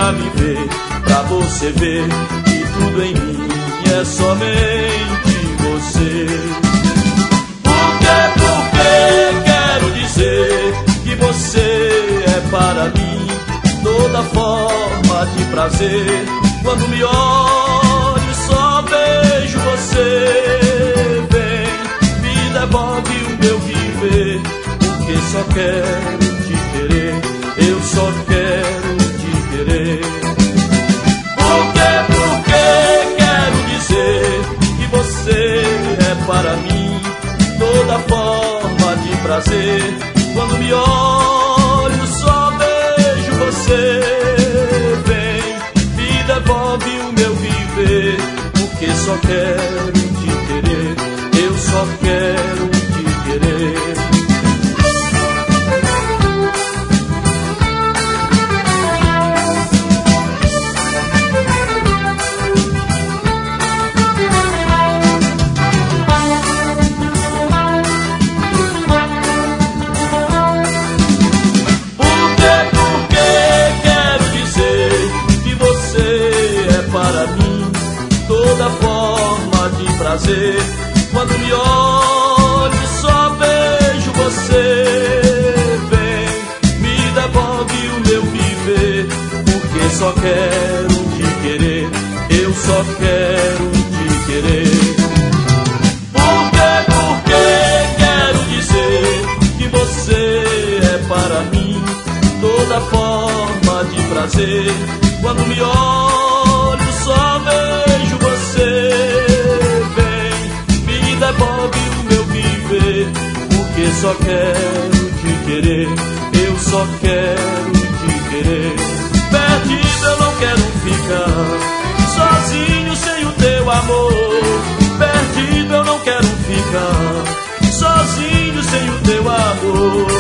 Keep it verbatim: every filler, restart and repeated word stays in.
pra me ver, pra você ver que tudo em mim é somente você. Porque, porque quero dizer que você é para mim toda forma de prazer. Quando me olho só vejo você, vem, me devolve o meu viver, porque só quero te querer, eu só quero te querer. Porque, porque quero dizer que você é para mim toda forma de prazer. Quando me olho só vejo você, vem, me devolve o meu viver, porque só quero te querer, eu só quero te querer. Toda forma de prazer. Quando me olho só vejo você, vem, me devolve o meu viver, porque só quero te querer, eu só quero te querer. Porque, porque quero dizer que você é para mim toda forma de prazer. Quando me olho só vejo você, vem, me devolve o meu viver, porque só quero te querer, eu só quero te querer. Perdido eu não quero ficar, sozinho sem o teu amor. Perdido eu não quero ficar, sozinho sem o teu amor.